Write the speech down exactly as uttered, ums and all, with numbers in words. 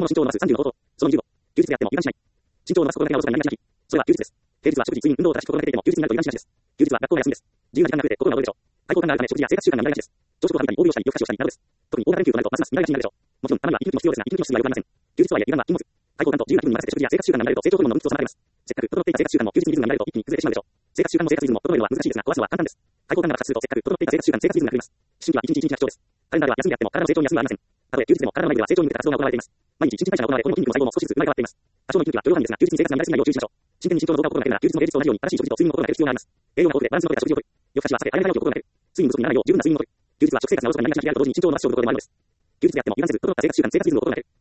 の身長を伸ばすさんじゅうの方法。そのにじゅうご。休日であっても油断しない。身長を伸ばすことだけがおろそかになりがちな日。それは休日です。平日は食事、睡眠、運動を正しく心がけていても休日になると油断しがちです。休日は学校が休みです。自由な時間が増えて心が躍るでしょう。開放感があるため食事や生活習慣が乱れがちです。朝食を食べたり、大量したり、夜更かしをしたりなどです。特に大型連休となるとますます乱れがちになるでしょう。もちろん、たまには息抜きも必要ですが、息抜きの質は良くありません。休日とはいえ、油断は禁物。開放感と自由な気分に任せて食事や生活習慣が乱れると成長ホルモンの分泌を妨げます。せっかく整っていた生活習慣も休日にリズムが乱れると一気に崩れてしまうでしょう。生活習慣も生活リズムも整えるのは難しいですが、壊すのは簡単です。開放感が爆発するとせっかく整っていた生活習慣、生活リズムが狂います。思春期は一日一日が貴重です。カレンダーでは休みであっても体の成長に休みはありません。たとえ休日でも体の内では成長に向けた活動が行われています。毎日一日代謝が行われ、骨の筋肉も細胞も少しずつ生まれ変わっています。多少の息抜きは許容範囲ですが、休日に生活が乱れすぎないよう注意しましょう。真剣に身長の動画を心がけるなら休日の平日と同じように正しい食事と睡眠を心がける必要があります。栄養が豊富でバランスの取れた食事をとる。夜更かしは避け、早め早起きを心がける。睡眠不足にならないよう十分な睡眠をとる。休日は食生活がおろそかになりがちな日であると同時に身長を伸ばす勝負を心がけるまでです。休日であっても油断せず、整った生活習慣、生活リズムを心がける。